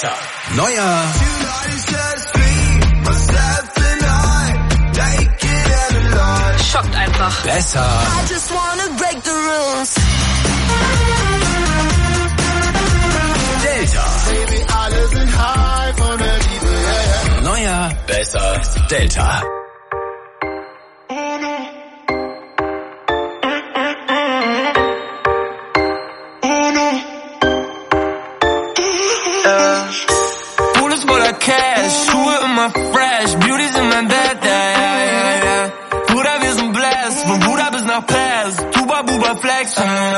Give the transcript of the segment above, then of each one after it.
Delta. Neuer schockt einfach. Besser. Delta. Baby, alle sind high von der Liebe, yeah. Neuer, besser, Delta. Bullets voller Cash, Schuhe immer fresh, Beauties in mein Bett, yeah. Bruder, wir sind blessed, von Buda bis nach Pass, Tuba, Buba, Flex,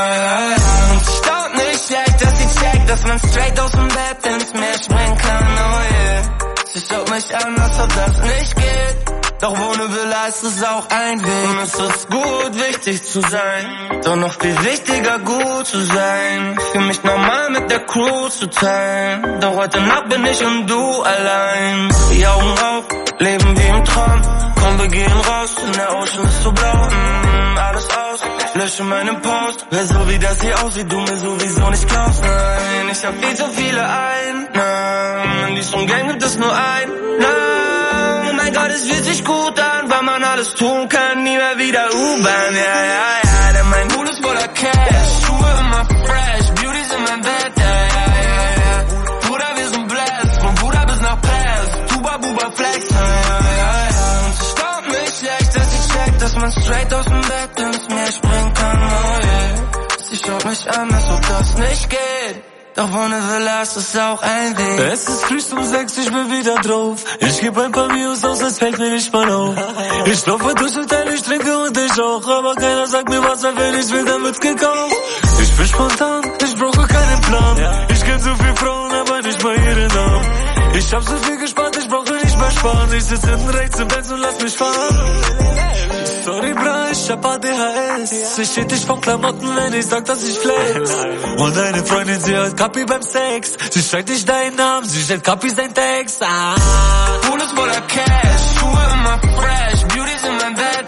Staut nicht schlecht, dass sie checkt, dass man straight aus dem Bett ins Meer springen kann, oh yeah. Sie schaut mich an, als ob das nicht geht, doch ohne Villa ist es auch ein Weg. Und es ist gut, wichtig zu sein, doch noch viel wichtiger, gut zu sein. Für mich normal mit der Crew zu teilen, doch heute Nacht bin ich und du allein. Die Augen auf, leben wie im Traum, komm, wir gehen raus, denn der Ocean ist so blau, alles aus. Ich lösche meinen Post, wer so wie das hier aussieht, du mir sowieso nicht glaubst. Nein, ich hab viel zu viele Einnahmen, in diesem Gang gibt es nur ein Namen. Oh mein Gott, es fühlt sich gut an, weil man alles tun kann, nie mehr wieder U-Bahn, ja, denn mein Pool ist voller Cash, Schuhe immer fresh, Beauties in mein Bett, ja. Bruder, wir sind blessed, von Buda bis nach Pass, Tuba, Buba, Flex, und es staubt mich schlecht, dass ich check, dass man straight aus dem Bett ins Meer springen kann, oh yeah. Sie schaut mich an, als ob das nicht geht, doch ohne Villa ist es auch ein Weg. Es ist früh um 6, ich bin wieder drauf. Ich geb ein paar Views aus, es fällt mir nicht mal auf. Ich laufe durch und teile, ich trinke und ich auch. Aber keiner sagt mir was, weil wenn ich will, dann wird's gekauft. Ich bin spontan, ich brauche keinen Plan. Ich kenn so viele Frauen, aber nicht mal ihren Namen. Ich hab so viel gespart, ich brauche nicht mehr sparen. Ich sitz hinten rechts im Benz und lass mich fahren. Sorry, bra, ich hab ADHS. Ich hätte dich von Klamotten, wenn ich sag, dass ich flex. Und deine Freundin, sie hört Kapi beim Sex. Sie schreit nicht deinen Namen, sie stellt Kapi sein Text. Pool ist voller Cash, Schuhe immer fresh, Beauties in mein Bett,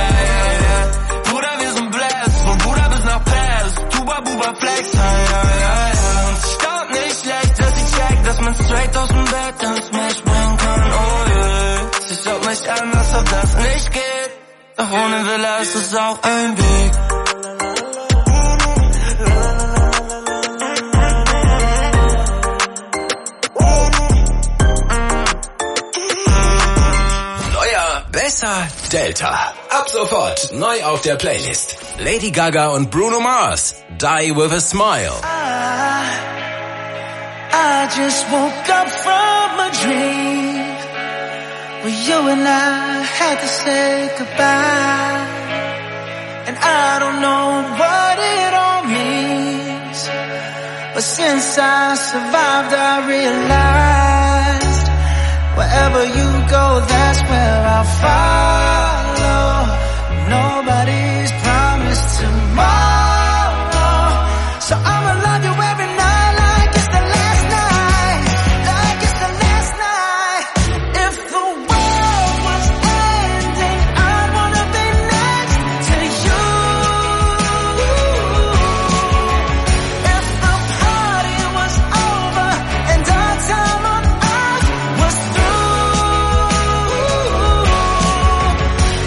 yeah. Bruder, wir sind blessed, von Buda bis nach Pass, Tuba, Buba, Flex, Und es staubt nicht schlecht, dass ich check, dass man straight aus dem Bett ins Meer springen kann, oh yeah. Sie schaut mich an, als ob das nicht geht, doch ohne Villa ist es auch ein Weg. Besser Delta. Ab sofort neu auf der Playlist. Lady Gaga und Bruno Mars. Die with a Smile. I just woke up from a dream where you and I had to say goodbye. And I don't know what it all means, but since I survived I realized wherever you go, that's where I'll follow. Nobody's promised tomorrow, so I'ma love you every night like it's the last night, like it's the last night. If the world was ending, I wanna be next to you. If the party was over and our time on earth was through,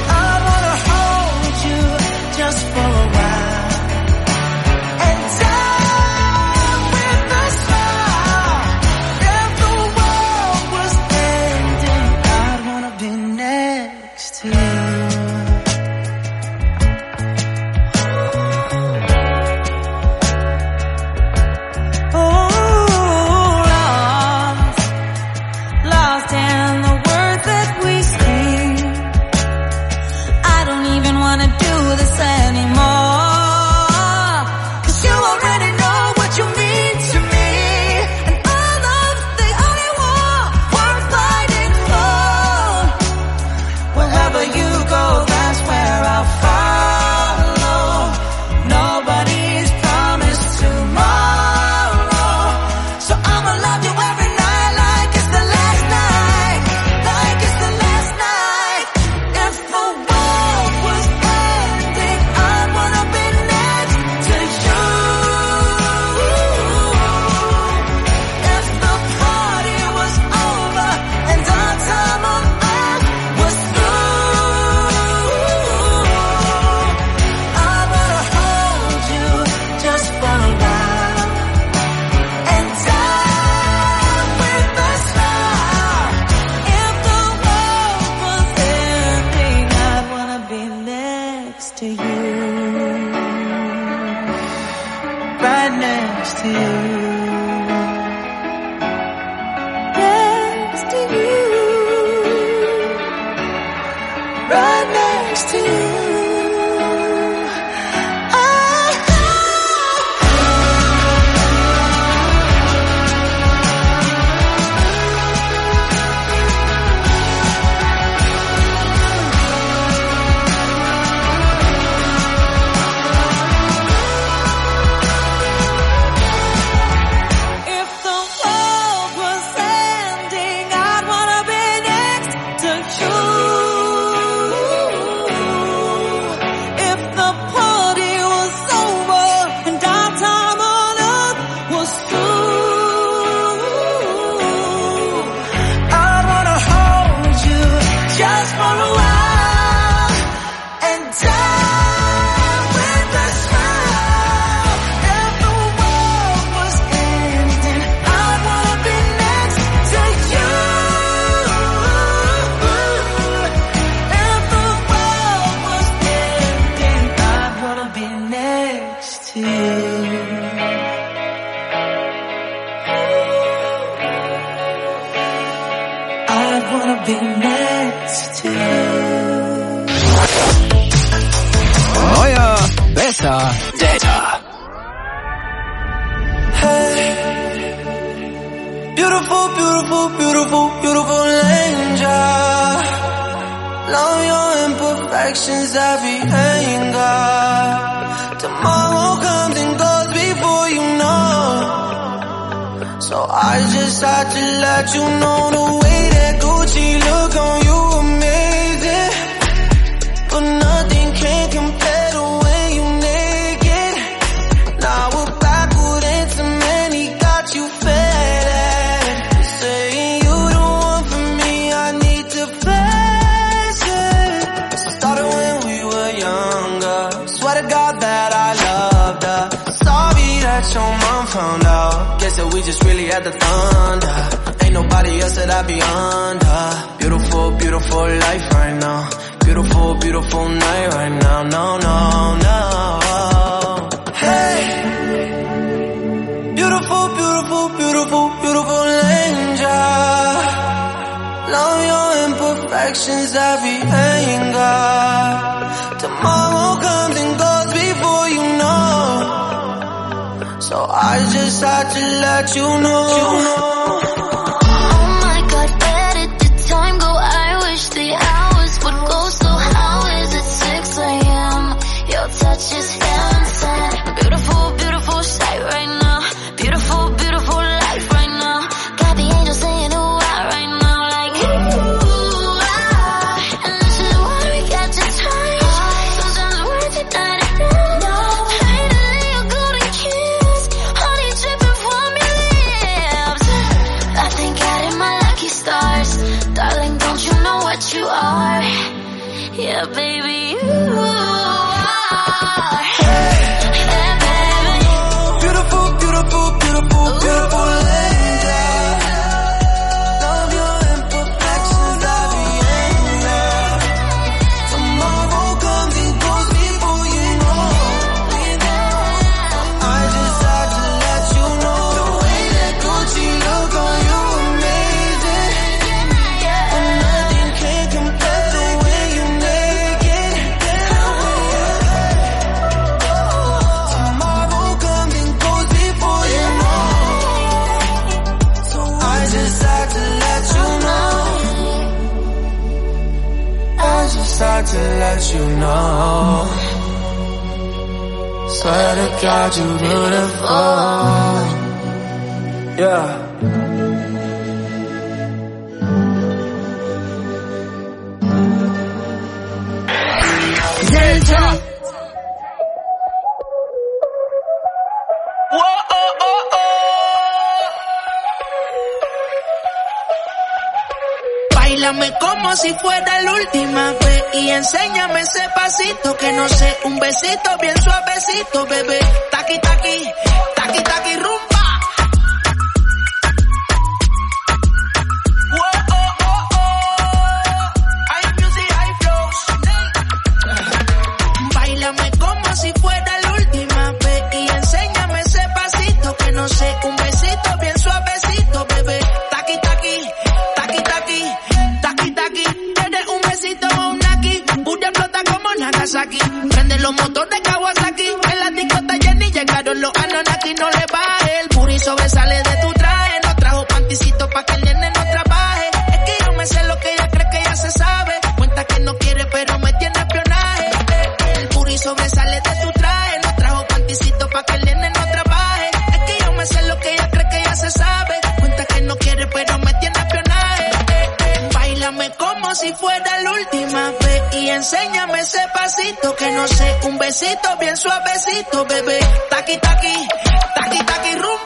right next to you. Next to you, right next to you. Neuer, besser, Delta. Hey, beautiful, beautiful, beautiful, beautiful angel. Love your imperfections, every anger. Tomorrow comes and goes before you know. So I just had to let you know the way that Gucci look on you amazing. But nothing can compare to when you naked. Now we're backward into many, got you fed. Saying you the one for me, I need to face it. Started when we were younger. Swear to God that I loved her. Sorry that your mom found out. Guess that we just really had the thunder. Ain't nobody else that I be under. Beautiful, beautiful life right now. Beautiful, beautiful night right now. No, no, no. Hey, beautiful, beautiful, beautiful, beautiful angel. Love your imperfections, every anger. Tomorrow comes and goes before you know. So I just had to let you know. Just dancing, beautiful, beautiful sight right now. Beautiful, beautiful life right now. Got the angels saying ooh ah right now, like ooh ah. And this is why we got to touch. Sometimes words are not enough. Finally a golden kiss, honey dripping from your lips. I thank God in my lucky stars, darling. Don't you know what you are? Yeah, baby, you. To let you know, swear to God you beautiful, yeah. Delta. Báilame como si fuera la última vez y enséñame ese pasito que no sé, un besito bien suavecito, bebé. Taqui, taqui, taqui, taqui, rumba. High music, high flows. Báilame su traje. No trajo panticito pa' que el nene no trabaje. Es que yo me sé lo que ella cree que ya se sabe. Cuenta que no quiere pero me tiene espionaje. Báilame como si fuera la última vez y enséñame ese pasito que no sé, un besito bien suavecito, bebé. Taqui, taqui, taqui, taqui, rumba.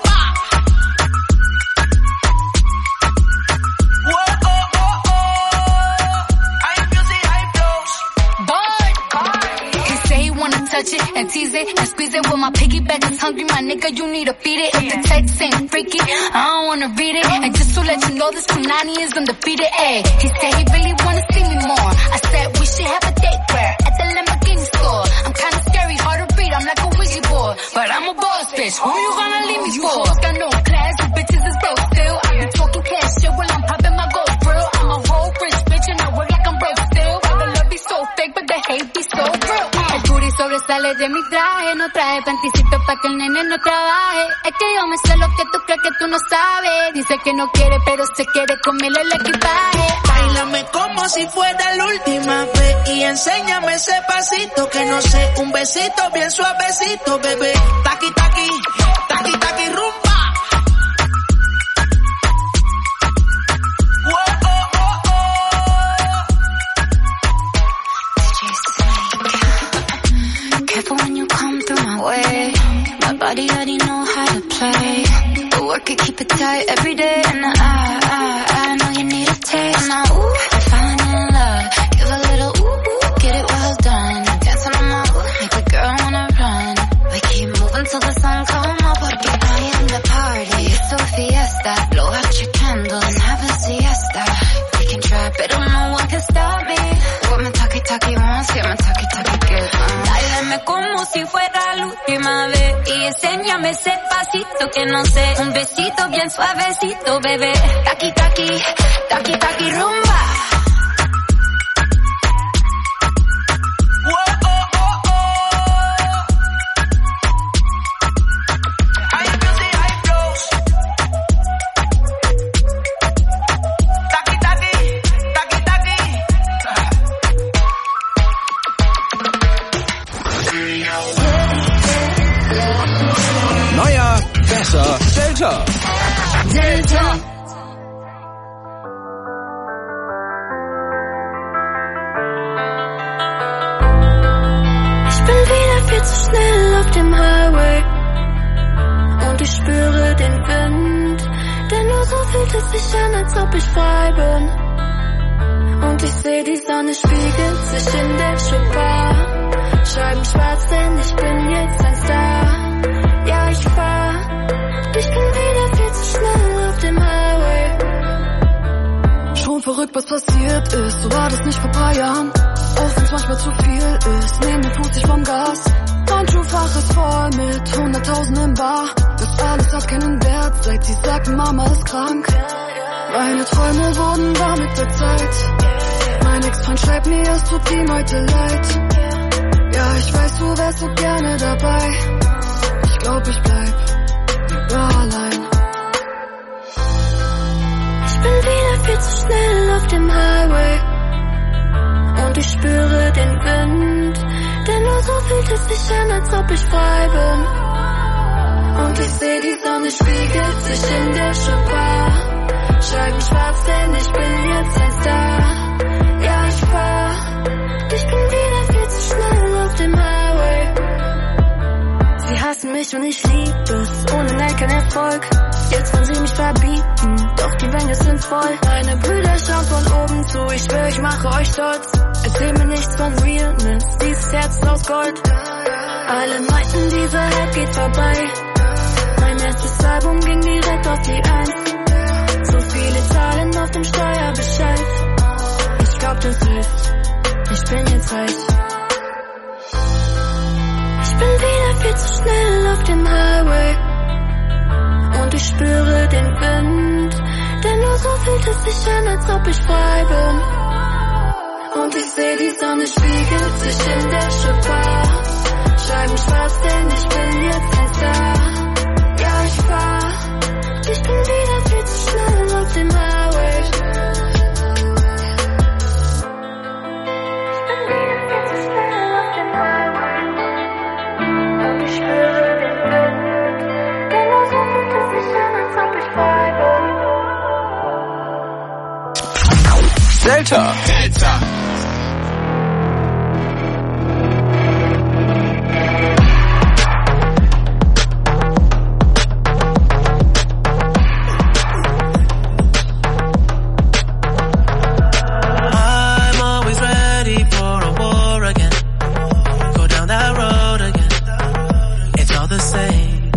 Touch it and tease it and squeeze it. When my piggyback is hungry, my nigga, you need to feed it. If the text ain't freaky, I don't wanna read it. And just to let you know, this Punani is undefeated. Ayy, he said he really wanna see me more. I said we should have a date where at the Lamborghini store. I'm kinda scary, hard to read, I'm like a Ouija board, but I'm a boss bitch. Who you gonna leave me for? Got no class, you bitches is broke still. I be talking cash shit while I'm popping my gold grill. I'm a whole rich bitch and I work like I'm broke still. The love be so fake, but the hate be so real. Sobresale de mi traje, no traje panticito pa' que el nene no trabaje. Es que yo me sé lo que tú crees que tú no sabes. Dice que no quiere, pero se quiere comerle el equipaje. Báilame como si fuera la última vez y enséñame ese pasito que no sé, un besito bien suavecito, bebé. Taqui, taqui, taqui, taqui, rumba. When you come through my way, my body already know how to play. The work it, keep it tight every day, and I know you need a taste. Now, ooh, I'm falling in love. Give a little ooh, get it well done. Dance on my ooh, make a girl wanna run. We keep moving till the sun come up, porque I am the party. It's a fiesta. Blow out your candle and have a siesta. We can try, but no one can stop me. What my talkie wants, get my talkie good. Dáleme como si fuera la última vez y enséñame ese pasito que no sé, un besito bien suavecito, bebé. Taqui, taqui, taqui, taqui, rumba. Delta. Delta. Ich bin wieder viel zu schnell auf dem Highway und ich spüre den Wind, denn nur so fühlt es sich an, als ob ich frei bin. Und ich seh, die Sonne spiegelt sich in der Schuhbar. Scheiben schwarz, denn ich bin jetzt ein Star. Ja, ich fahr. Ich bin wieder viel zu schnell auf dem Highway. Schon verrückt, was passiert ist. So war das nicht vor paar Jahren. Auch wenn's manchmal zu viel ist. Nehm den Fuß nicht vom Gas. Handschuhfach ist voll mit 100.000 im Bar. Das alles hat keinen Wert, seit sie sagt, Mama ist krank. Meine Träume wurden wahr mit der Zeit. Mein Ex-Freund schreibt mir, es tut ihm heute leid. Ja, ich weiß, du wärst so gerne dabei. Ich glaub, ich bleib allein. Ich bin wieder viel zu schnell auf dem Highway und ich spüre den Wind, denn nur so fühlt es sich an, als ob ich frei bin. Und ich seh, die Sonne spiegelt sich in der Schuhbar. Scheiben schwarz, denn ich bin jetzt ein Star. Ja, ich fahr. Ich bin wieder viel zu schnell auf dem Highway. Sie hassen mich und ich lieb es, ohne Nein kein Erfolg. Jetzt wollen sie mich verbieten, doch die Wänge sind voll. Meine Brüder schauen von oben zu, ich schwör, ich mache euch stolz. Erzähl mir nichts von Realness, dieses Herz ist aus Gold. Alle meinten, dieser Hype geht vorbei. Mein erstes Album ging direkt auf die 1. So viele Zahlen auf dem Steuerbescheid. Ich glaub, das heißt, ich bin jetzt reich. Ich bin wieder viel zu schnell auf dem Highway und ich spüre den Wind, denn nur so fühlt es sich an, als ob ich frei bin. Und ich seh, die Sonne spiegelt sich in der Schuhbar. Scheiben schwarz, denn ich bin jetzt ein Star. Ja, ich fahr. Ich bin wieder viel zu schnell auf dem Highway. Ich bin wieder viel zu schnell auf dem Highway. Delta. I'm always ready for a war again. Go down that road again. It's all the same.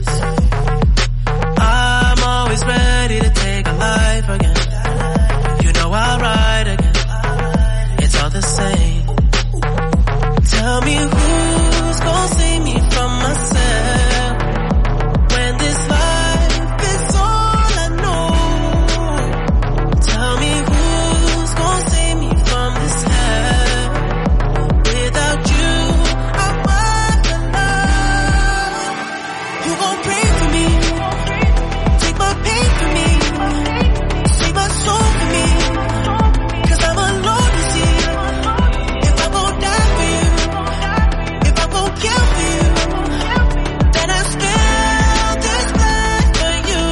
I'm always ready to take a life again. You know I'll ride again. It's all the same. Tell me who's gonna save me from myself when this life is all I know. Tell me who's gonna save me from this hell. Without you, I'm alone. Who gon' pray for me? Take my pain for me. Save my soul for me. 'Cause I'm alone, you see. If I won't die for you, if I won't kill for you, then I still this life for you.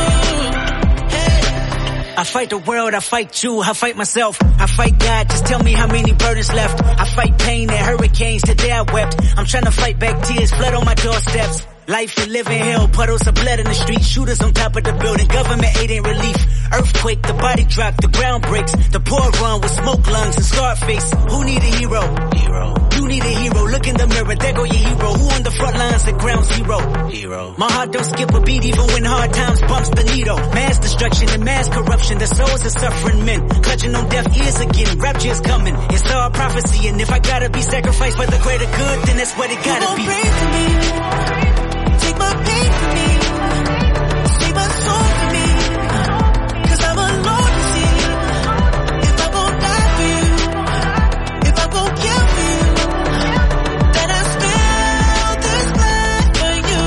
I fight the world, I fight you, I fight myself, I fight God, just tell me how many burdens left. I fight pain and hurricanes, today I wept. I'm trying to fight back tears, flood on my doorsteps. Life you live in hell, puddles of blood in the street, shooters on top of the building, government aid ain't relief. Earthquake, the body drop, the ground breaks, the poor run with smoke lungs and scarred face. Who need a hero? You need a hero, look in the mirror, there go your hero. Who on the front lines at ground zero? My heart don't skip a beat even when hard times bumps the needle. Mass destruction and mass corruption, the souls of suffering men, clutching on deaf ears again, rapture is coming. It's all prophecy, and if I gotta be sacrificed for the greater good, then that's what it gotta be. Pray for me. Take my pain for me. Save my soul for me. 'Cause I'm alone, you see. If I won't die for you, if I won't kill for you, then I still this life for you.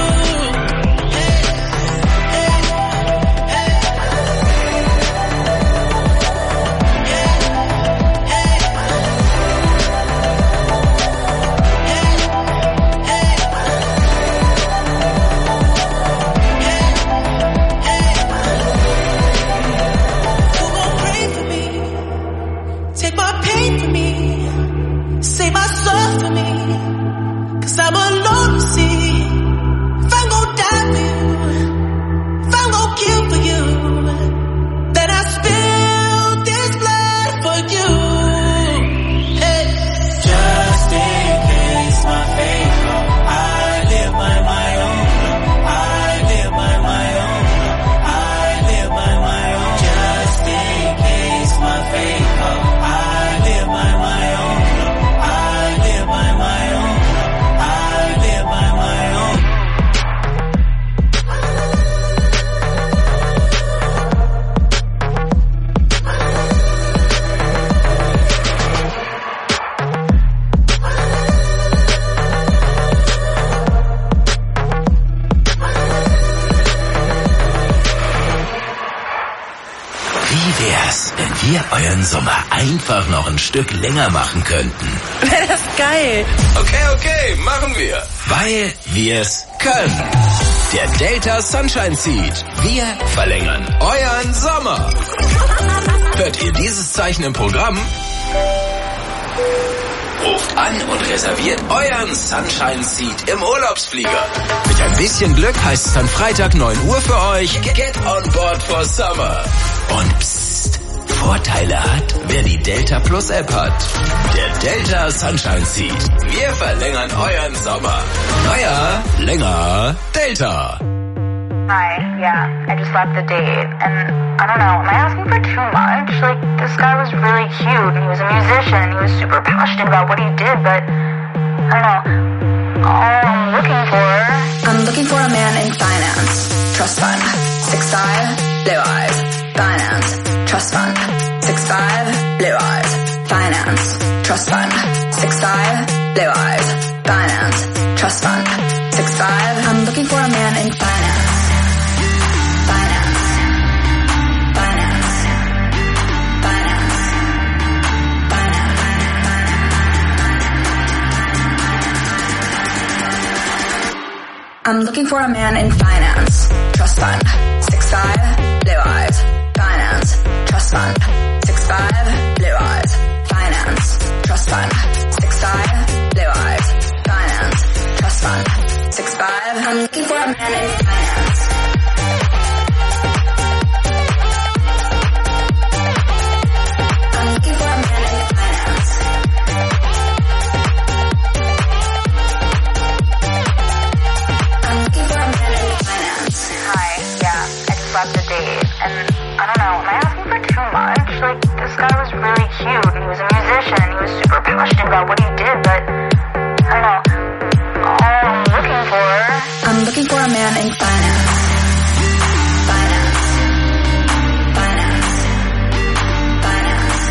Who gon' pray for me? Take my pain for me. Save my soul for me. 'Cause I'm alone, you see. If I'm gon' die for you, if I'm gon' kill for you, then I spill this blood for you. Hey. Just in case my faith come, I live by my own. I live by my own. I live by my own. Just in case my faith come, I live by my own. I live by my own. I live by my own. Wie wär's, wenn wir euren Sommer einfach noch ein Stück länger machen könnten? Wäre das geil. Okay, machen wir. Weil wir's können. Der Delta Sunshine Seed. Wir verlängern euren Sommer. Hört ihr dieses Zeichen im Programm? Ruft an und reserviert euren Sunshine Seed im Urlaubsflieger. Mit ein bisschen Glück heißt es dann Freitag 9 Uhr für euch. Get on board for summer. Und psst, Vorteile hat, wer die Delta Plus App hat. Der Delta Sunshine Seed. Wir verlängern euren Sommer. Naja, länger Delta. Hi, yeah, I just left the date, and I don't know, am I asking for too much? Like, this guy was really cute, and he was a musician, he was super passionate about what he did, but, I don't know, all I'm looking for a man in finance, trust fund, 6'5", blue eyes, finance, trust fund, 6'5", blue eyes, finance, trust fund, 6'5", blue eyes, finance, trust fund, 6'5". I'm looking for a man in finance. I'm looking for a man in finance, trust fund, 6'5", blue eyes, finance, trust fund, 6'5". 6'5", blue eyes, finance, trust fund. 6'5", blue eyes, finance, trust fund. 6'5", I'm looking for a man in finance. I'm looking for a man in finance. I'm looking for a man in finance. Hi, yeah, I just left the date, and I don't know, am I asking for too much? Like, this guy was really cute, and he was a musician, and he was super passionate about what he did, but I don't know, all I'm looking for a man in finance. Finance. Finance. Finance.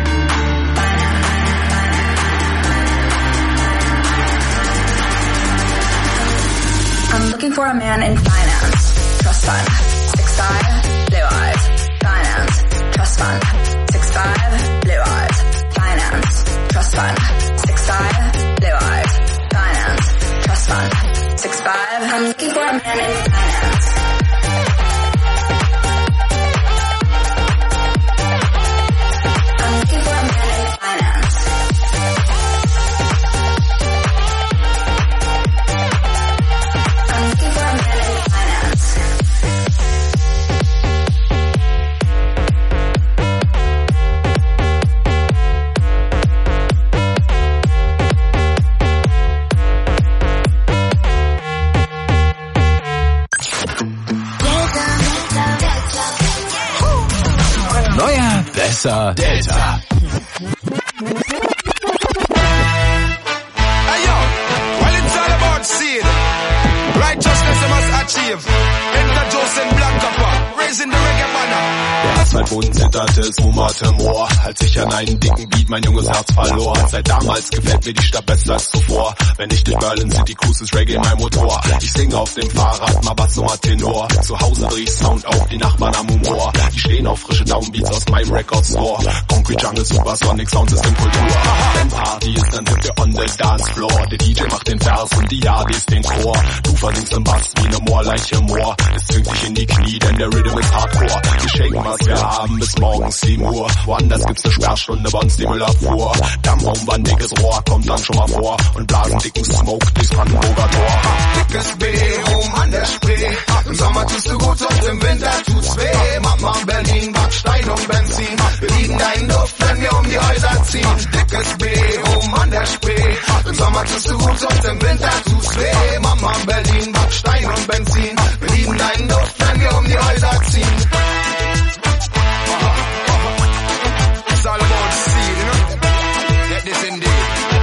Finance. I'm looking for a man in finance. Trust fund. 6'5", blue eyes. Finance. Trust fund. 6'5", blue eyes. Finance. Trust fund. 6'5", blue eyes. Finance. Trust fund. 6'5", I'm looking for a man in finance. I'm looking for a man in finance. I'm looking for a man in finance. Neuer, besser, Delta. Hey yo, well it's all about seed. Righteousness you must achieve. Enter Joseph Black Copper, raising the reggae banner. Als mein Boden zitterte, es wummerte Moor. Als ich an einen dicken Beat mein junges Herz verlor. Seit damals gefällt mir die Stadt besser als zuvor. Wenn ich durch Berlin City cruise, ist Reggae mein Motor. Ich singe auf dem Fahrrad, mal Bass, mal Tenor. Zu Hause dreh ich Sound auf, die Nachbarn am Humor. Die stehen auf frische Downbeats aus meinem Record Store. Concrete Jungle, Supersonic, Soundsystem, Kultur. Wenn Party ist, dann sind wir on the dance floor. Der DJ macht den Vers und die Yardis den Chor. Du versinkst im Bass wie ne Moorleiche Moor. Es zwingt dich in die Knie, denn der Rhythm ist Hardcore. Wir shaken, was wir haben, bis morgens 7 Uhr. Woanders gibt's ne Sperrstunde, bei uns die Müllabfuhr. Dampfbomben, ein dickes Rohr, kommt dann schon mal vor. Und blasen dicken Smoke durchs Brandenburger Tor. Dickes B, oben an der Spree. Im Sommer tust du gut und im Winter tut's weh. Mama Berlin, Backstein und Benzin. Wir lieben deinen Duft, wenn wir um die Häuser ziehen. Dickes B, oben an der Spree. Im Sommer tust du gut und im Winter tut's weh. Mama Berlin, Backstein und Benzin. Wir lieben deinen Duft, wenn wir um die Häuser ziehen. It's all about seed, you know? Get this indeed.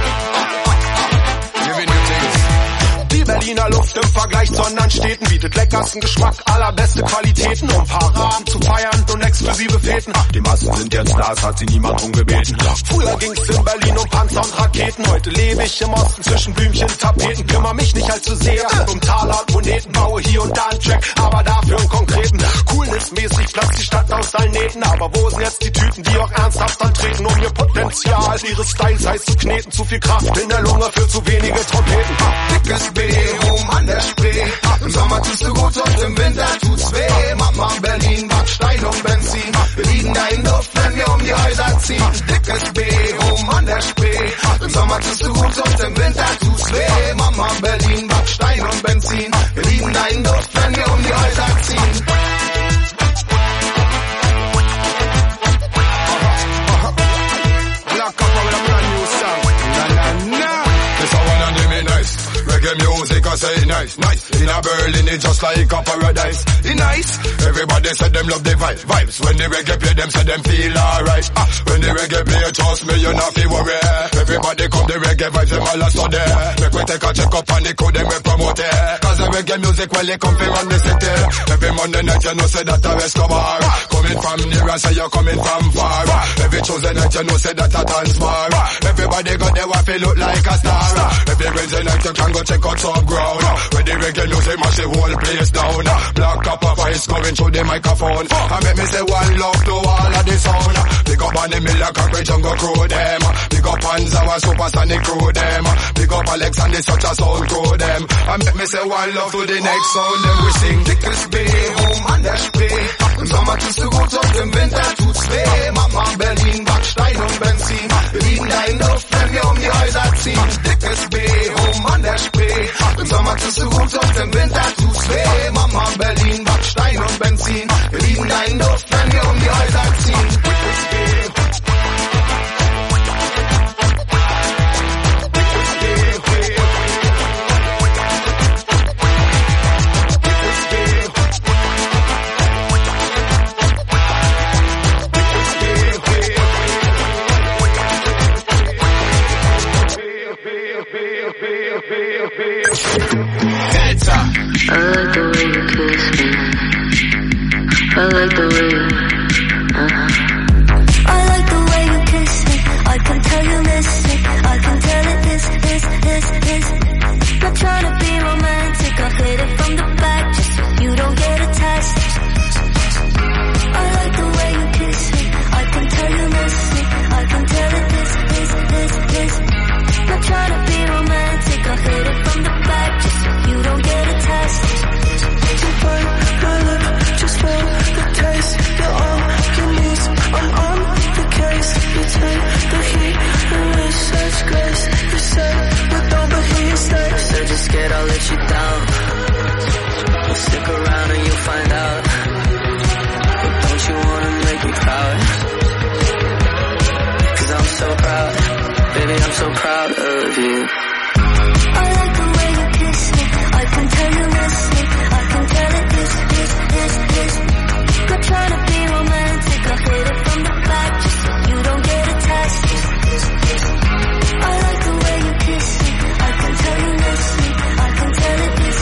Giving you things. Die Berliner Luft im Vergleich zu anderen Städten bietet leckersten Geschmack, allerbeste Qualitäten, um Paraden zu feiern und exklusive Feten. Die Massen sind jetzt da, es hat sie niemand drum gebeten. Früher ging's in Berlin um Panzer und Raketen. Heute lebe ich im Osten zwischen Blümchen, Tapeten. Kümmere mich nicht allzu sehr um Taler und Moneten. Baue hier und da einen Track, aber dafür einen konkreten. Coolness-mäßig platzt die Stadt aus allen Nähten. Aber wo sind jetzt die Typen, die auch ernsthaft antreten, um ihr Potenzial ihres Styles heiß zu kneten? Zu viel Kraft in der Lunge für zu wenige Trompeten. Dickes B, oben an der Spree. Im Sommer tust du gut und im Winter tut's weh. Mama Berlin, Backstein und Benzin. Wir lieben deinen Duft, wenn wir um die Häuser ziehen. Dickes B, oben an der Spree. Im Sommer tust du gut und im Winter tut's weh. Mama Berlin, Backstein und Benzin. Wir lieben deinen Duft, wenn wir um die Häuser ziehen. Black Copper with a brand new song. Na na na. This I wanna do me nice. Reggae music, I say nice, nice. In a Berlin, it's just like a paradise. It nice. Everybody said them love the vibes. When the reggae play, them say them feel alright. When the reggae play, trust me, you not feel worry. Everybody come the reggae vibes, them all are so there. Make we take a check up on the code, them we promote it. Cause the reggae music, well, they come from on the city. Every Monday night, you know, say that a Escobar. Coming from near and say you're coming from far. Every Tuesday night, you know, say that a dance bar. Everybody got their wife, look like a star. Every Wednesday night, you can go check out some ground. When the reggae music mash the whole place down. Black Copper voice going through the microphone. I make me say one love to all of the sound. Big up on the Miller Concrete Jungle crew them. Big up on our Supersonic crew them. Big up Alex and the Such a Soul crew them. I make me say one love to the next sound. Then we sing Dickes B, home on the Spree. Im Sommer tust du gut und im Winter tut's weh. Mama, Berlin, Backstein und Benzin. Wir lieben deinen Duft, wenn wir um die Häuser ziehen. Dickes B, oben an der Spree. Im Sommer tust du gut und im Winter tut's weh. Mama, Berlin, Backstein und Benzin. Wir lieben deinen Duft, wenn wir um die Häuser ziehen. Dickes B. I like the way you kiss me. I like the way you, I like the way you kiss me. I can tell you listen. I can tell it this. Not trying to be romantic. I hit it from the back just so you don't get attached. I like the way you kiss me. I can tell you listen. I can tell it this. Not trying to be romantic. I hit it from the back just so you don't get attached. To find my love, just feel the taste. You're all you need. I'm on the case. You take the heat and with such grace. You say you don't, but he stays. Said you're scared I'll let you down. Well, stick around and you'll find out. But don't you wanna make me proud? 'Cause I'm so proud. Baby, I'm so proud of you. I like the way you kiss me. I can tell you listen. I can tell it this. Not trying to be romantic. I hit it from the back just so you don't get attached. I like the way you kiss me. I can tell you listen. I can tell it this.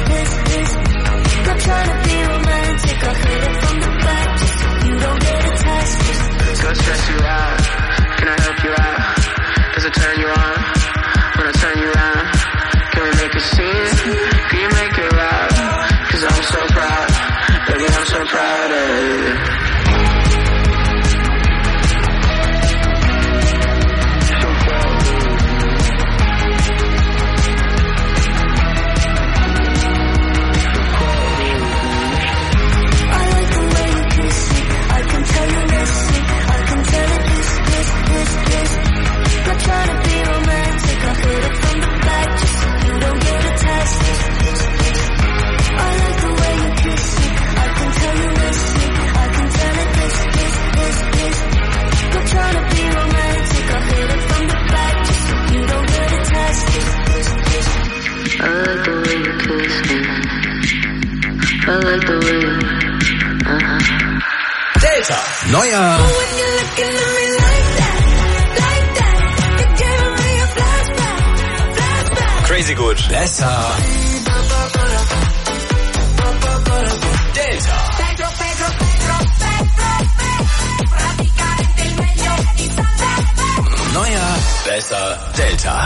Not trying to be romantic. I hit it from the back just so you don't get attached. Go stress you out. Can I help you out? Does it turn you on? When I turn you around, can we make a scene? Can you make it loud? 'Cause I'm so proud. Baby, I'm so proud of you. Trying to be romantic, I hit it from the back just so you don't get attached. I like the way you kiss me. I can tell you listen. I can tell it this. Not trying to be romantic, I hit it from the back just so you don't get attached. I like the way you kiss me. I like the way you, Delta, neuer Crazy gut. Besser. Delta. Neuer, besser, Delta.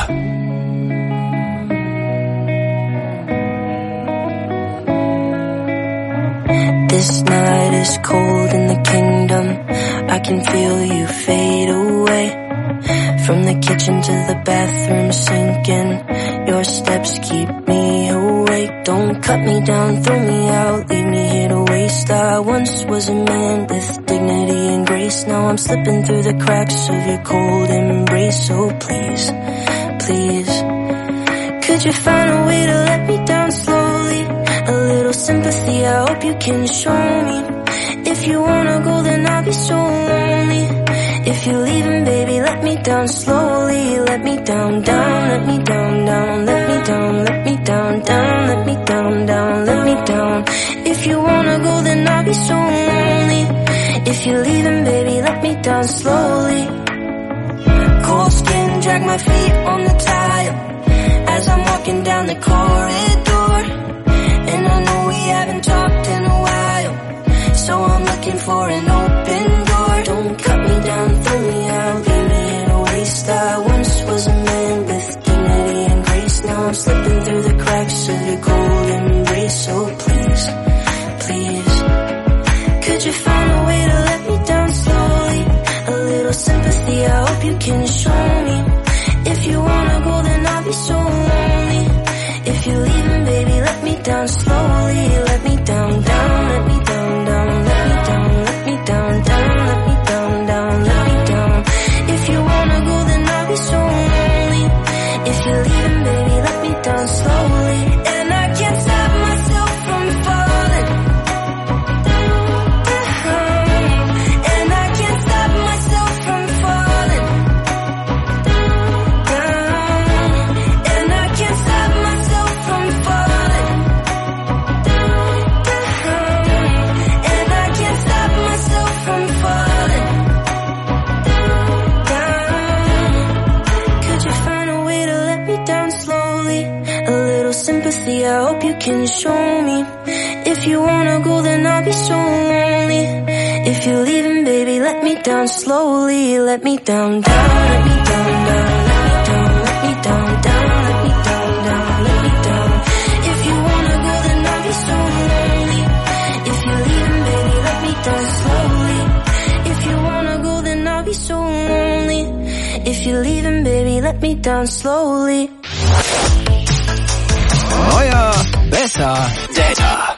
This night is cold in the kingdom. I can feel you fade away. From the kitchen to the bathroom sinking. Your steps keep me awake. Don't cut me down, throw me out, leave me here to waste. I once was a man with dignity and grace. Now I'm slipping through the cracks of your cold embrace. So please, please, could you find a way to let me down slowly? A little sympathy, I hope you can show me. If you wanna go, then I'll be so lonely. If you're leaving, baby, let me down slowly. Let me down, let me down, let me down, let me down, let me down, let me down. If you wanna go, then I'll be so lonely. If you're leaving, baby, let me down slowly. Cold skin, drag my feet on the tile as I'm walking down the corridor. And I know we haven't talked in a while, so I'm looking for an open door. Don't cut me down, throw me out, leave me in a waste. I once was a man with dignity and grace. Now I'm slipping through the cracks of your cold embrace. So please, please, could you find a way to let me down slowly? A little sympathy, I hope you can show me. If you wanna go, then I'll be so lonely. If you're leaving, baby, let me down slowly. Let me down, let me down, let me sympathy, I hope you can show me. If you wanna go, then I'll be so lonely. If you're leaving, baby, let me down slowly. Let me down, down, let me down, down, let me down, down, let me down, down, let me down. If you wanna go, then I'll be so lonely. If you're leaving, baby, let me down slowly. If you wanna go, then I'll be so lonely. If you're leaving, baby, let me down slowly. Euer besser Data.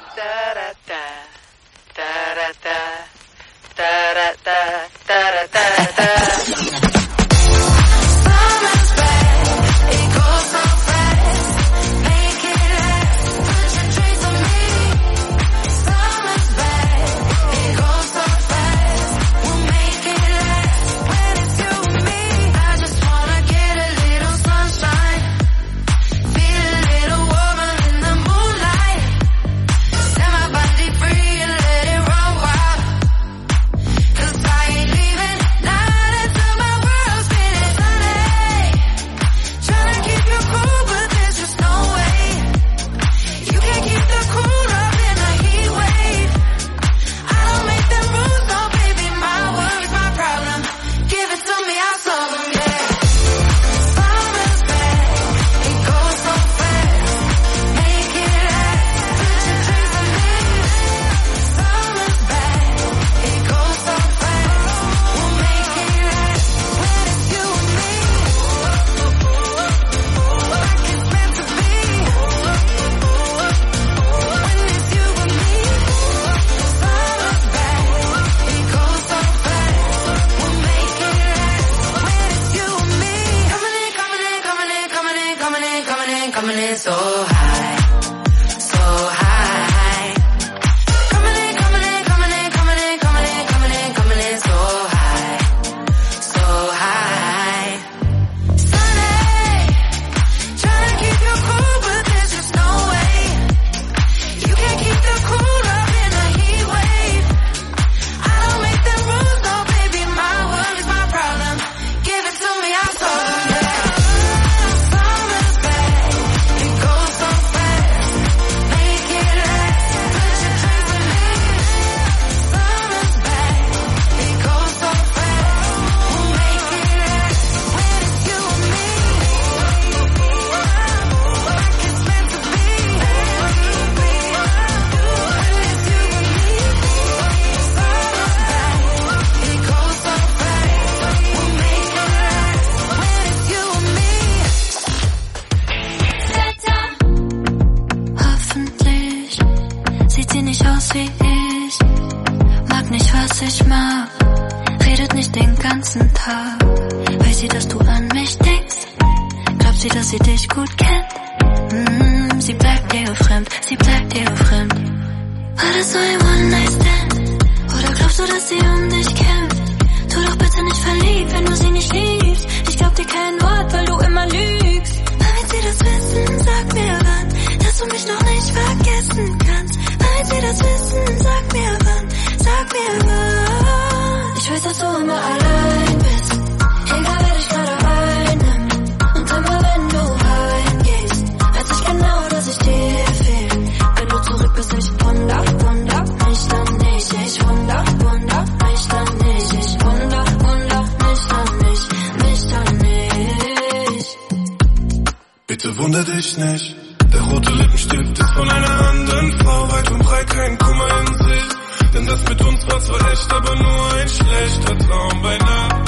Bitte wunder dich nicht, der rote Lippenstift ist von einer anderen Frau, weit und breit kein Kummer in Sicht. Denn das mit uns war zwar echt, aber nur ein schlechter Traum bei Nacht.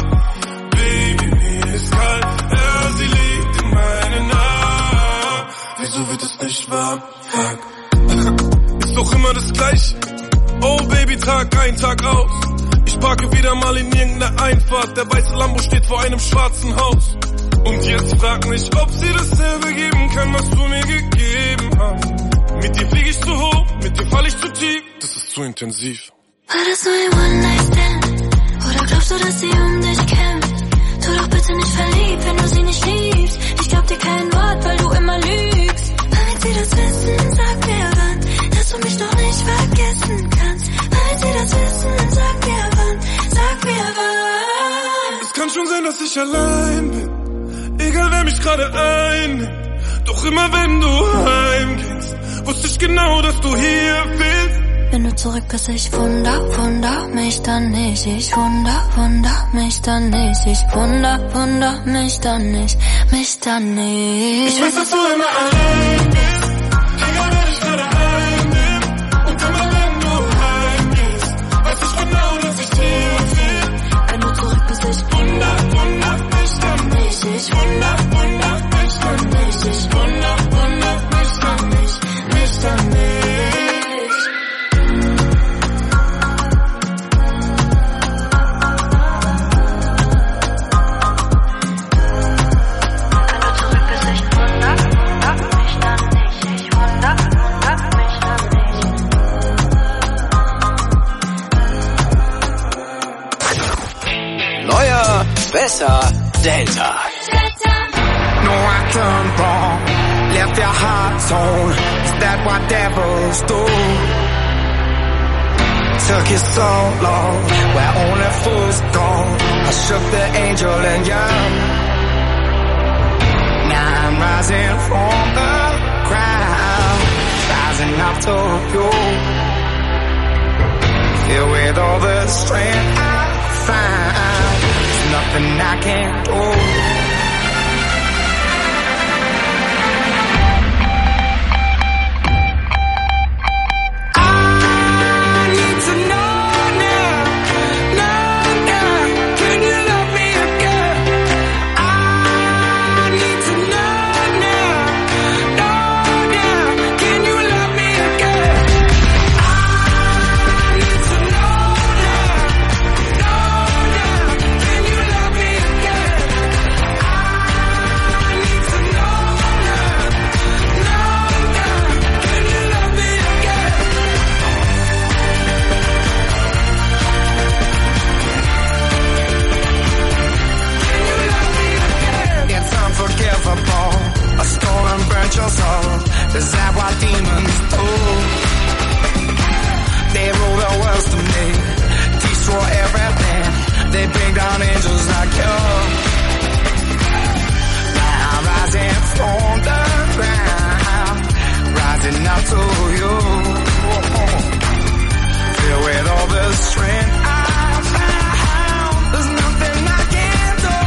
Baby, mir ist kalt, ja, sie liegt in meinen Armen. Wieso wird es nicht warm? Fuck. Ist doch immer das Gleiche. Oh Baby, Tag ein, Tag aus. Ich parke wieder mal in irgendeiner Einfahrt. Der weiße Lambo steht vor einem schwarzen Haus. Und jetzt frag mich, ob sie dasselbe geben kann, was du mir gegeben hast. Mit dir flieg ich zu hoch, mit dir fall ich zu tief. Das ist zu intensiv. War das nur ein One-Night-Stand? Oder glaubst du, dass sie um dich kämpft? Tu doch bitte nicht verliebt, wenn du sie nicht liebst. Ich glaub dir kein Wort, weil du immer lügst. Wenn sie das wissen, sag mir wann, dass du mich noch nicht vergessen kannst. Wenn sie das wissen, sag mir wann, sag mir wann. Es kann schon sein, dass ich allein bin, egal wer mich gerade einnimmt. Doch immer wenn du heimgehst, genau, dass du hier bist. Wenn du zurück bist, ich wunder mich dann nicht. Ich wunder mich dann nicht. Ich wunder mich dann nicht. Mich dann nicht. Ich weiß, dass du immer allein bist. Egal, wer dich gerade heimnimmt. Und immer wenn du heimgehst, weiß ich genau, dass ich dir will. Wenn du zurück bist, ich wunder mich dann nicht. Ich wunder mich dann nicht. Ich wunder mich dann nicht. Mich dann nicht. Besser Delta. No, I turned wrong, left your heart torn. Is that what devils do? Took you so long, where only fools go. I shook the angel in you. Now I'm rising from the ground, rising up to you. Filled with all the strength I found, there's nothing I can't do. Is that what demons do? They rule the world to me, destroy everything. They bring down angels like you. Now I'm rising from the ground, rising up to you. Filled with all the strength I found, there's nothing I can't do.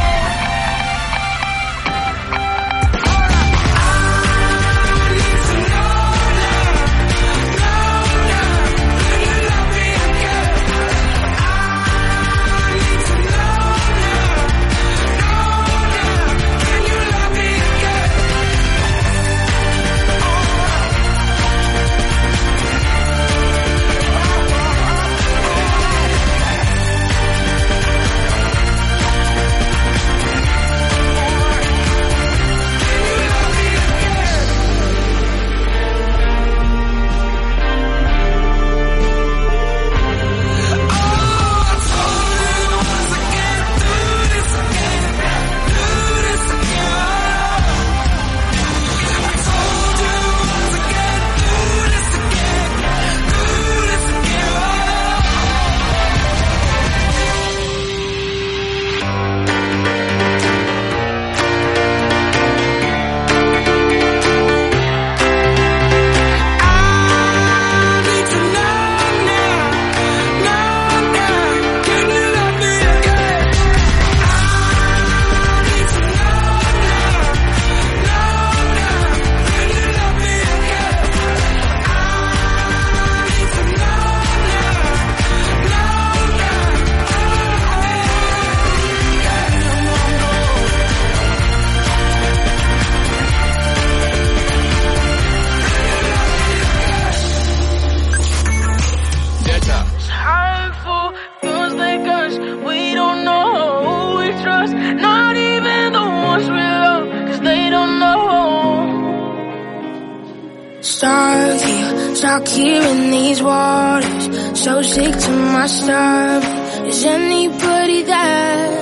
Stuck here in these waters, so sick to my stomach. Is anybody there?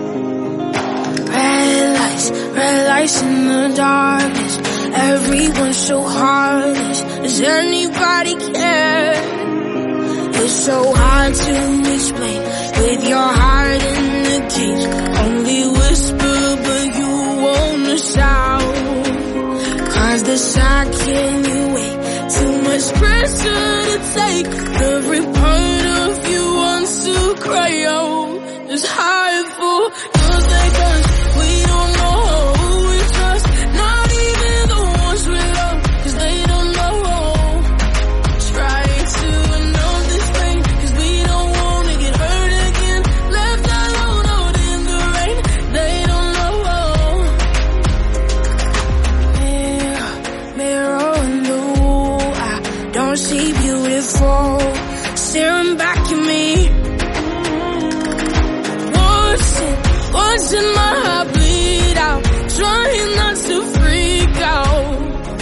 Red lights in the darkness. Everyone's so heartless. Does anybody care? It's so hard to explain with your heart in the cage. Only whisper, but you wanna shout. 'Cause the side can you wait? Too much much pressure to take. Every part of you wants to cry out. It's hard for girls like us. We don't know who we trust. Not even the ones we love, 'cause they don't know. Try to know this pain, 'cause we don't wanna get hurt again. Left alone out in the rain, they don't know. Mirror on the wall, I don't see beautiful staring back at me. Watching my heart bleed out, trying not to freak out.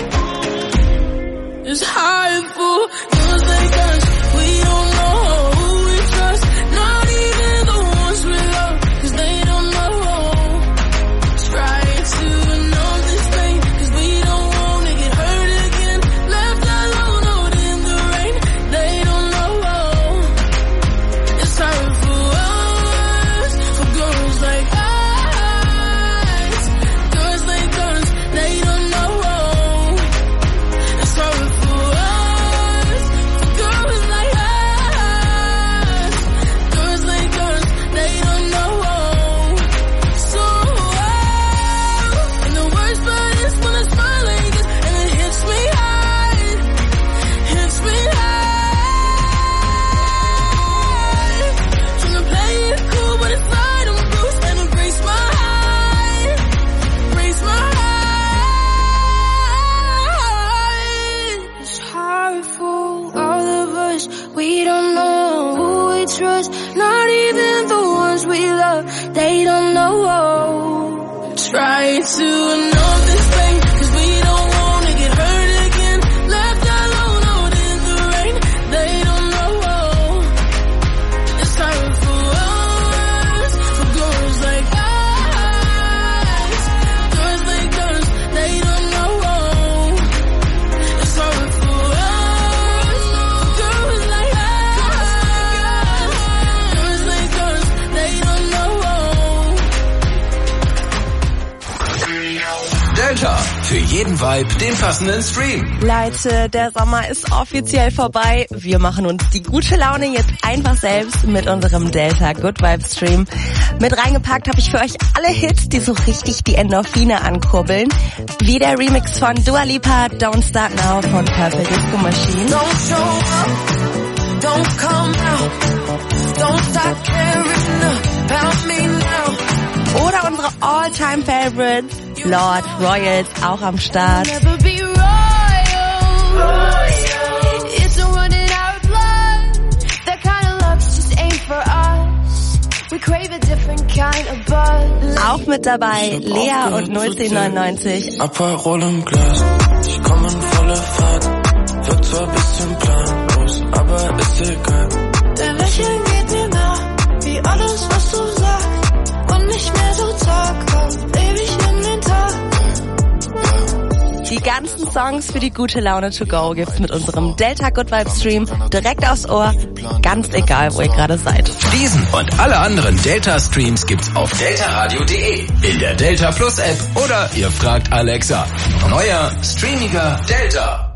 It's hard for girls like us. We don't know who we trust. Not even the ones we love, 'cause they don't know. Try to know this pain, 'cause we don't wanna get hurt again. Left alone out in the rain, they don't know. It's hard for us, for girls like us. Girls like us, they don't know. It's hard for us, for girls like us. Girls like us, they don't know. So, and the worst part is when I smile like this, and it hits me hard, hits me hard. Trying to play it cool, but it's not. I'm bruised and it breaks my heart, breaks my heart. It's hard for all of us. We don't know who we trust. Not even the ones we love, they don't know. Try to know this pain, 'cause we don't wanna get hurt again. Left alone out in the rain, they don't know. It's hard for us, for girls like us. Girls like us, they don't know. It's hard for us, for girls like us. Girls like us, they don't know. Delta, für jeden Vibe den passenden Stream. Leute, der Sommer ist offiziell vorbei. Wir machen uns die gute Laune jetzt einfach selbst mit unserem Delta Good Vibe Stream. Mit reingepackt habe ich für euch alle Hits, die so richtig die Endorphine ankurbeln. Wie der Remix von Dua Lipa, Don't Start Now von Purple Disco Machine. Don't show up, don't come out, don't start caring about me now. Oder unsere All-Time-Favorites, Lord, Royals, auch am Start. Never be royal. It's a running our blood. That kind of love just ain't for us. We crave a different kind of buzz. Auch mit dabei Lea und 01099. Aperol im Glas, ich komm in volle Fahrt. Wird zwar ein bisschen planlos, aber ist egal. Dein Lächeln geht mir nach, wie alles, was du sagst. Und nicht mehr so zaghaft, ewig in den Tag. Die ganzen Songs für die gute Laune to go gibt's mit unserem Delta Good Vibe Stream direkt aufs Ohr, ganz egal, wo ihr gerade seid. Diesen und alle anderen Delta-Streams gibt's auf deltaradio.de, in der Delta Plus App oder ihr fragt Alexa. Neuer, streamiger Delta.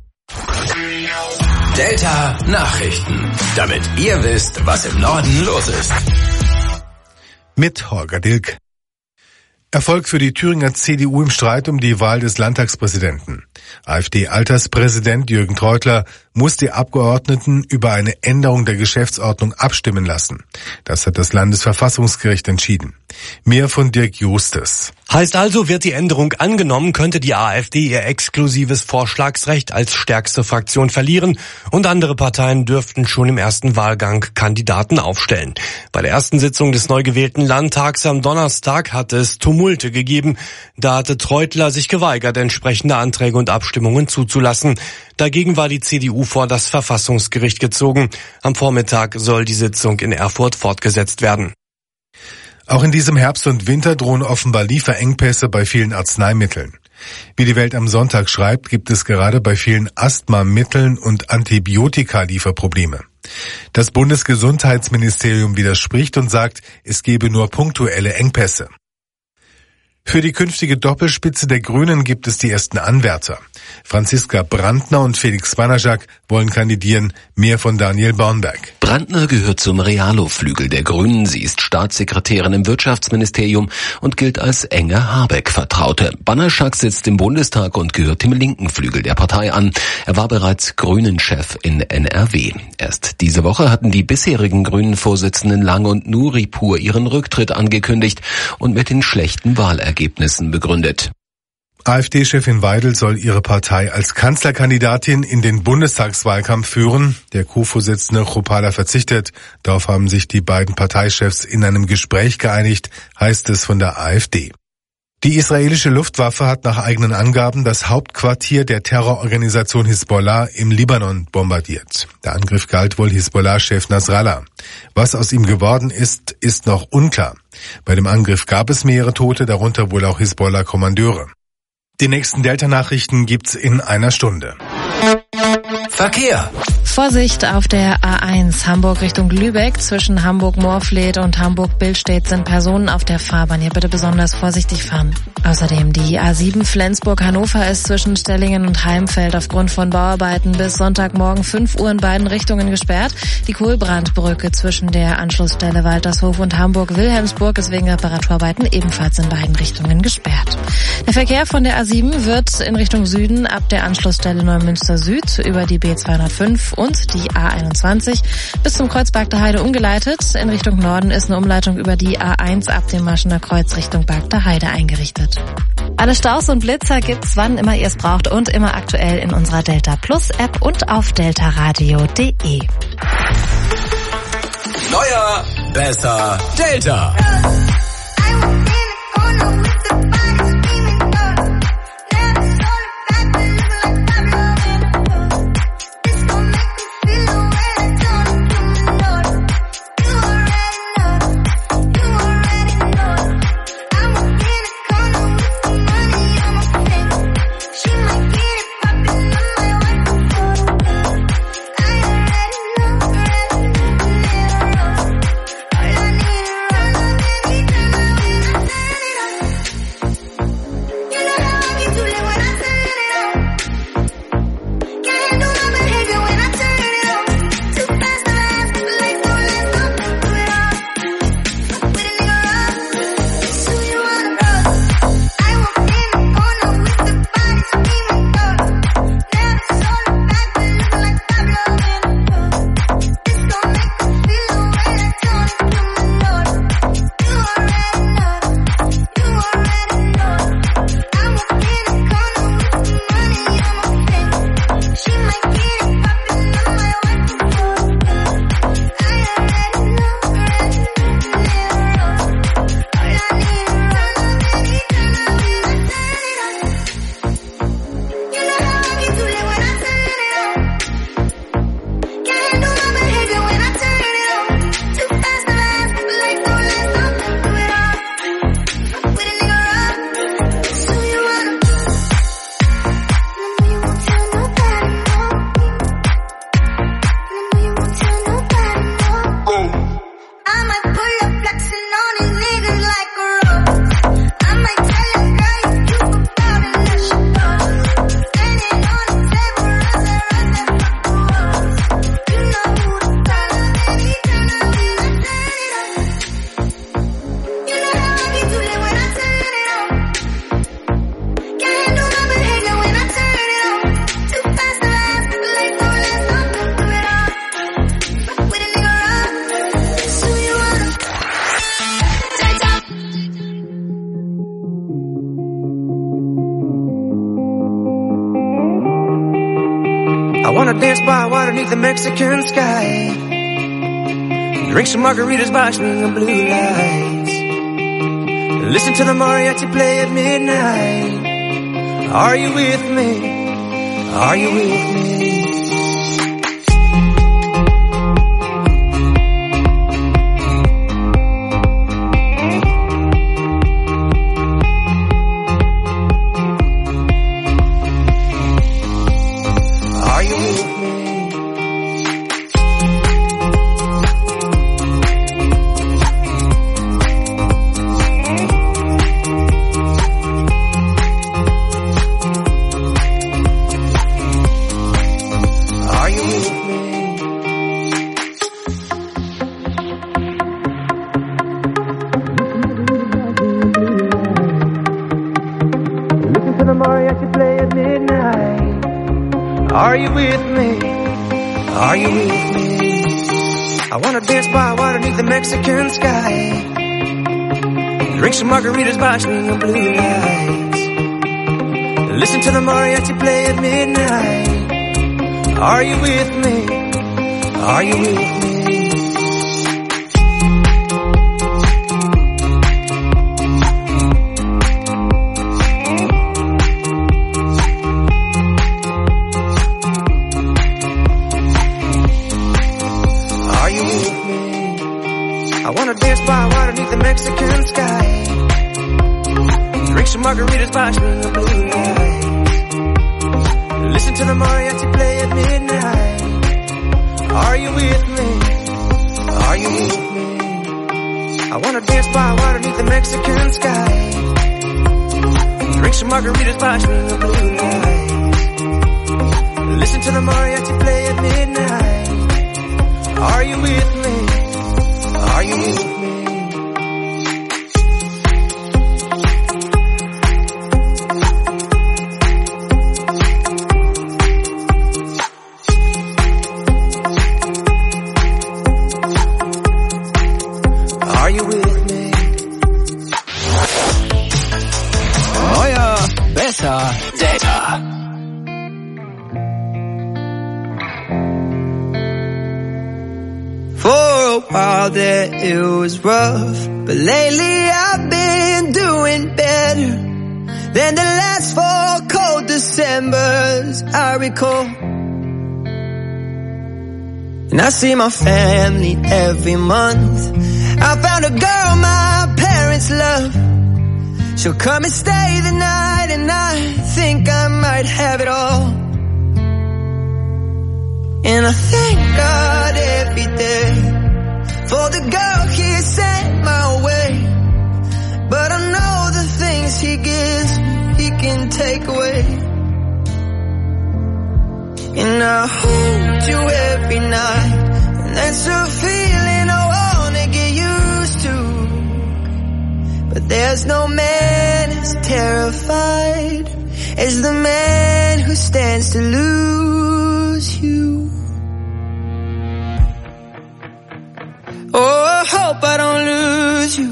Delta Nachrichten, damit ihr wisst, was im Norden los ist. Mit Holger Dilk. Erfolg für die Thüringer CDU im Streit um die Wahl des Landtagspräsidenten. AfD-Alterspräsident Jürgen Treutler muss die Abgeordneten über eine Änderung der Geschäftsordnung abstimmen lassen. Das hat das Landesverfassungsgericht entschieden. Mehr von Dirk Justes. Heißt also, wird die Änderung angenommen, könnte die AfD ihr exklusives Vorschlagsrecht als stärkste Fraktion verlieren und andere Parteien dürften schon im ersten Wahlgang Kandidaten aufstellen. Bei der ersten Sitzung des neu gewählten Landtags am Donnerstag hat es Tumulte gegeben. Da hatte Treutler sich geweigert, entsprechende Anträge und Abstimmungen zuzulassen. Dagegen war die CDU vor das Verfassungsgericht gezogen. Am Vormittag soll die Sitzung in Erfurt fortgesetzt werden. Auch in diesem Herbst und Winter drohen offenbar Lieferengpässe bei vielen Arzneimitteln. Wie die Welt am Sonntag schreibt, gibt es gerade bei vielen Asthmamitteln und Antibiotika Lieferprobleme. Das Bundesgesundheitsministerium widerspricht und sagt, es gebe nur punktuelle Engpässe. Für die künftige Doppelspitze der Grünen gibt es die ersten Anwärter. Franziska Brandner und Felix Banaszak wollen kandidieren, mehr von Daniel Bornberg. Brandner gehört zum Realo-Flügel der Grünen. Sie ist Staatssekretärin im Wirtschaftsministerium und gilt als enge Habeck-Vertraute. Banaszak sitzt im Bundestag und gehört dem linken Flügel der Partei an. Er war bereits Grünen-Chef in NRW. Erst diese Woche hatten die bisherigen Grünen-Vorsitzenden Lang und Nuripur ihren Rücktritt angekündigt und mit den schlechten Wahlergebnissen begründet. AfD-Chefin Weidel soll ihre Partei als Kanzlerkandidatin in den Bundestagswahlkampf führen. Der Co-Vorsitzende Chopala verzichtet. Darauf haben sich die beiden Parteichefs in einem Gespräch geeinigt, heißt es von der AfD. Die israelische Luftwaffe hat nach eigenen Angaben das Hauptquartier der Terrororganisation Hisbollah im Libanon bombardiert. Der Angriff galt wohl Hisbollah-Chef Nasrallah. Was aus ihm geworden ist, ist noch unklar. Bei dem Angriff gab es mehrere Tote, darunter wohl auch Hisbollah-Kommandeure. Die nächsten Delta-Nachrichten gibt's in einer Stunde. Verkehr. Vorsicht auf der A1 Hamburg Richtung Lübeck. Zwischen Hamburg-Moorfleet und Hamburg-Billstedt sind Personen auf der Fahrbahn. Hier bitte besonders vorsichtig fahren. Außerdem die A7 Flensburg-Hannover ist zwischen Stellingen und Heimfeld aufgrund von Bauarbeiten bis Sonntagmorgen 5 Uhr in beiden Richtungen gesperrt. Die Kohlbrandbrücke zwischen der Anschlussstelle Waltershof und Hamburg-Wilhelmsburg ist wegen Reparaturarbeiten ebenfalls in beiden Richtungen gesperrt. Der Verkehr von der A7 wird in Richtung Süden ab der Anschlussstelle Neumünster Süd über die B205 und die A21 bis zum Kreuz Bargter Heide umgeleitet. In Richtung Norden ist eine Umleitung über die A1 ab dem Marschener Kreuz Richtung Bargter Heide eingerichtet. Alle Staus und Blitzer gibt's, wann immer ihr es braucht und immer aktuell in unserer Delta Plus App und auf deltaradio.de. Neuer, besser, Delta. I wanna dance by water beneath the Mexican sky. Drink some margaritas by swinging blue lights. Listen to the mariachi play at midnight. Are you with me? Are you with me? Are you with me? Are you with me? I wanna dance by water beneath the Mexican sky. Drink some margaritas by swinging blue lights. Listen to the mariachi play at midnight. Are you with me? Are you with me? I wanna dance by water beneath the Mexican sky. Drink some margaritas by swinging blue lights. Listen to the mariachi play at midnight. Are you with me? Are you with me? I wanna dance by water beneath the Mexican sky. Drink some margaritas by swinging blue lights. Listen to the mariachi play at midnight. Are you with me? Are you with me? Are you with me? Neuer, besser, Delta. For a while there it was rough, but lately I've been doing better than the last 4 cold Decembers I recall. And I see my family every month. I found a girl my parents love. She'll come and stay the night, and I think I might have it all. And I thank God every day for the girl He sent my way. But I know the things He gives He can take away. And I hold you every night, and that's a feeling I wanna get used to. But there's no man as terrified as the man who stands to lose you. Oh, I hope I don't lose you.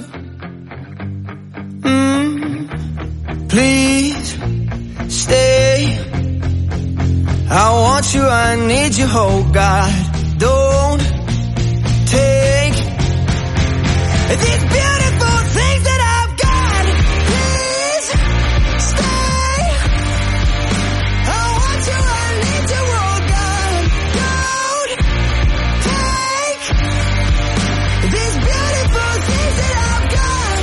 Please stay. I want you, I need you, oh God. Don't take these beautiful things that I've got. Please stay. I want you, I need you, oh God. Don't take these beautiful things that I've got.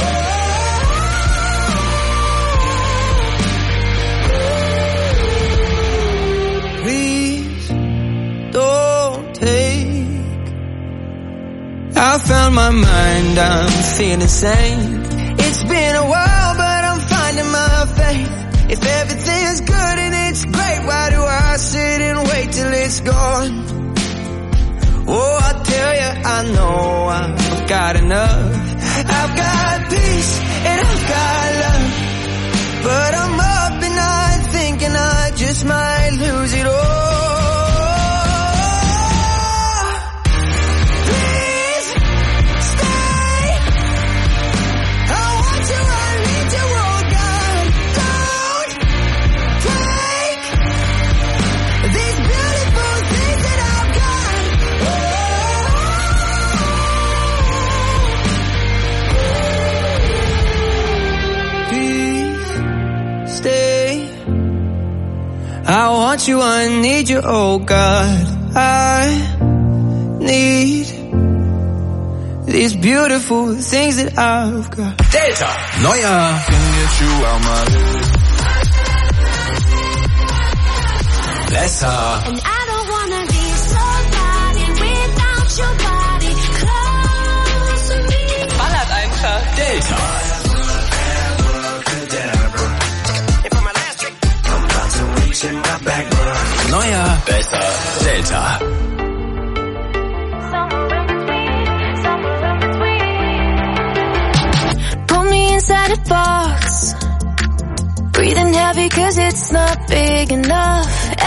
Please don't take. I found my mind, I'm feeling sane. It's been a while, but I'm finding my faith. If everything's good and it's great, why do I sit and wait till it's gone? Oh, I tell you, I know I've got enough. I've got peace and I've got love. But I'm up and I'm thinking I just might lose it all. Please stay. I want you, I need you, oh God. Don't take these beautiful things that I've got. Please stay. I want you, I need you, oh God. I need these beautiful things that I've got. Delta, neuer, besser. And I don't wanna be somebody without your body close to me. Ballert einfach. Delta. Neuer, besser, Delta. Put me inside a box, breathing heavy 'cause it's not big enough.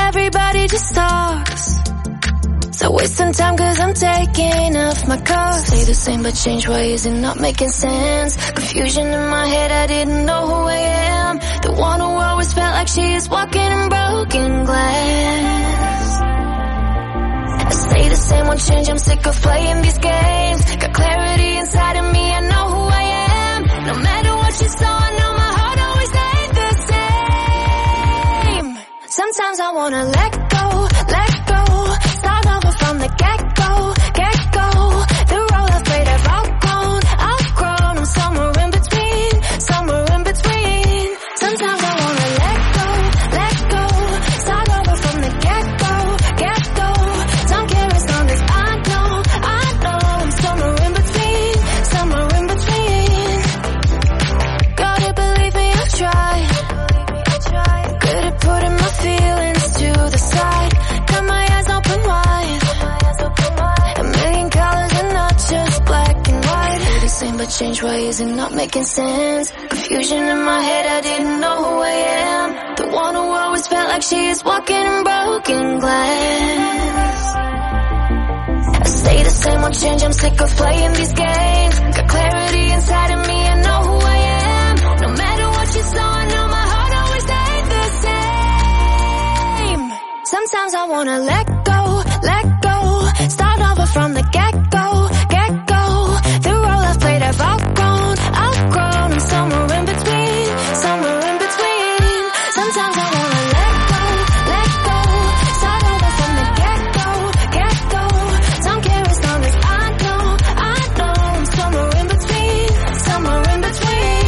everybody just talks. So wasting time cause I'm taking off my clothes. Stay the same but change ways and not making sense. Confusion in my head, I didn't know who I am. The one who always felt like she is walking in broken glass. I stay the same, won't change, I'm sick of playing these games. Got clarity inside of me, I know who I am. No matter what you saw, I know my heart always stayed the same. Sometimes I wanna let go, let go. Start over from the get-go, get-go. The role I've played, I've outgrown, outgrown. I'm somewhere in between, somewhere in between. Sometimes I wanna let go, let go. Start over from the get-go, get-go. Don't care as long as I know I'm somewhere in between, somewhere in between. Gotta believe me, I'll try. Good at putting my feelings to the side. Got my eyes open wide. A million colors and not just black and white. Stay the same but change ways and not making sense. Confusion in my head, I didn't know who I am. The one who always felt like she is walking in broken glass. I stay the same, won't change, I'm sick of playing these games. Got clarity inside of me, I know who I am. No matter what you saw, I know my heart always stayed the same. Sometimes I wanna let go, let go. Start over from the get-go, get-go. The role I've played, I've outgrown, outgrown. I'm somewhere in between, somewhere in between. Sometimes I wanna let go, let go. Start over from the get-go, get-go. Don't care as long as I know I'm somewhere in between, somewhere in between.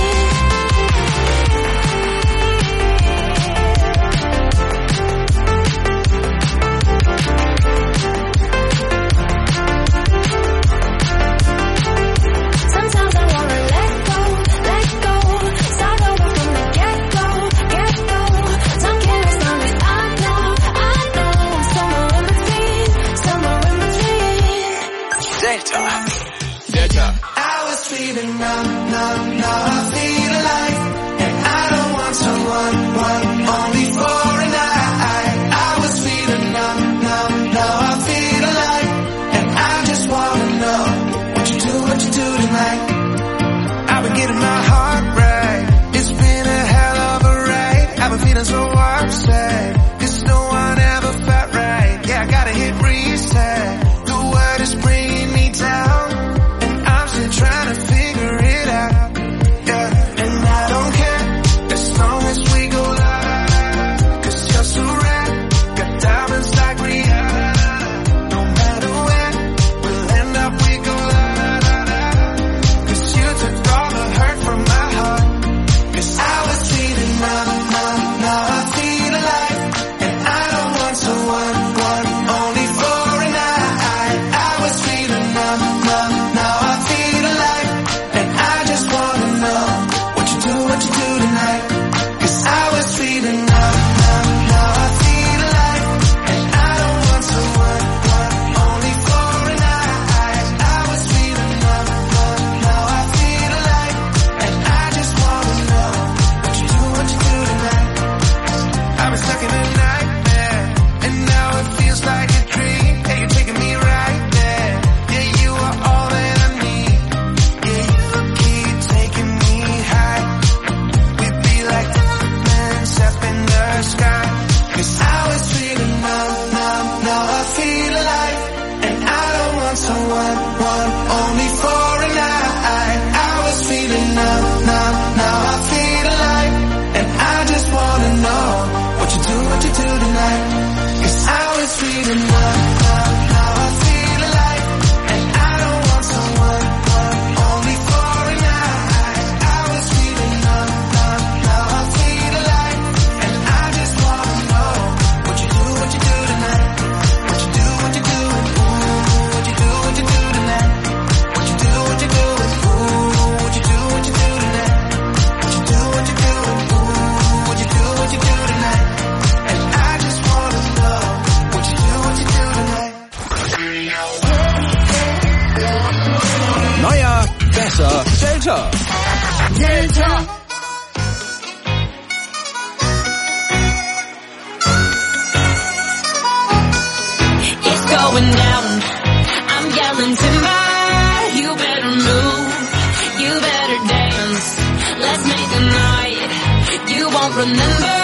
remember